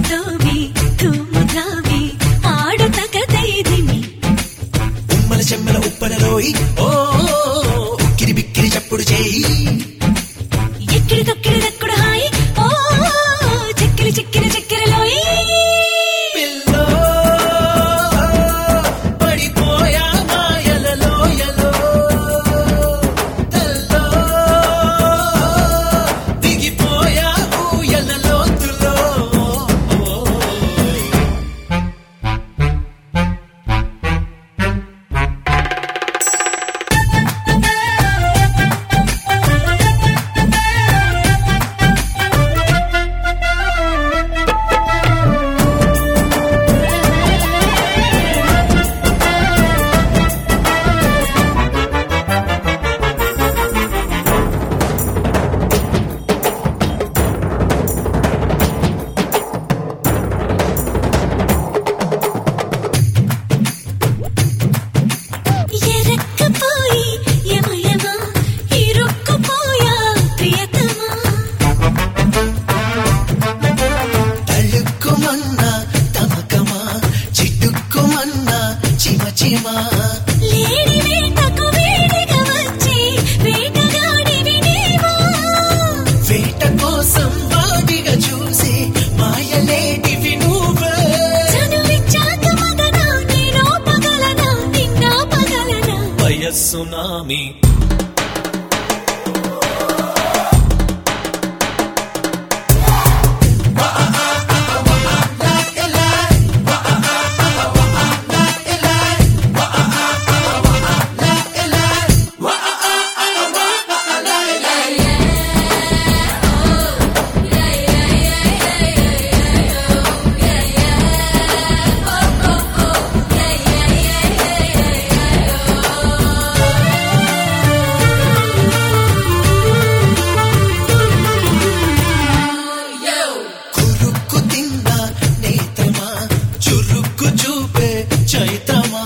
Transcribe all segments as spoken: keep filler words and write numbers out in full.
సొగసుతోవి తుమ్ముతావి ఆడుతకదైదిమి ఉమ్మల చెమ్మల ఉప్పలలోయి ఓ ఉక్కిరి బిక్కిరి చప్పుడు చేయి ఎక్కిడి తొక్కిడి దక్కుడు హాయి ఓ చెక్కిలి చెక్కిలి చెక్కిరలోయి పిల్లో పడిపోయా మాయలలోయలో తల్లో దిగిపోయా ఊయలలోతులో ఎరక్కపోయి యమయమ ఇరుక్కుపోయా ప్రియతమా తళుక్కుమన్నా తమకమా చిట్టుక్కుమన్నా చిమ చిమా లేడి వేటకు వేడిగా వచ్చి వేటగాడివి నీవా వేట కోసం వాడిగా చూసి మాయలేటివి నువ్వే చనువిచ్చాక మగనా నేను పగలనా నిన్నా పగలనా వయస్సునామి కురుక్కు తిన్న నేత్రమా చురుక్కు చూపే చైత్రమా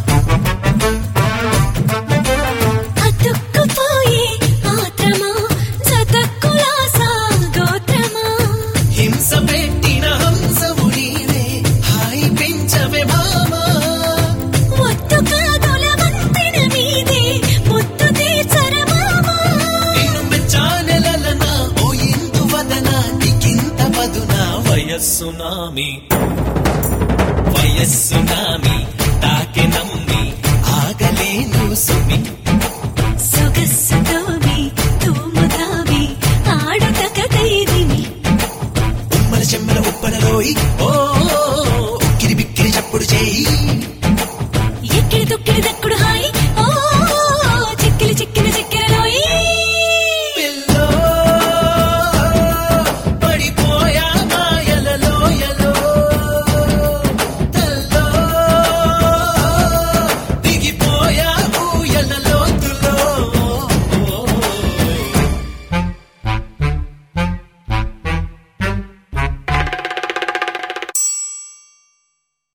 అతుక్కుపోయే ఆత్రమా జతక్కులాసా గోత్రమా హింస పెట్టిన హంసవు నీవే హాయి పెంచవే మామా ఒత్తు కాదుల వంతెన మీదే ముత్తు తీర్చరమామా నిన్ను మెచ్చానెలలనా ఓ ఇందు వదన నీకింత పదునా వయస్సునామి వయస్సునామి తాకె నమ్మి ఆగలేను సుమి సొగసుతోవి తుమ్ముతావి ఆడుతకదైదిమి ఉమ్మల చెమ్మల ఉప్పలలోయి ఓ ఉక్కిరి బిక్కిరి చప్పుడు చేయి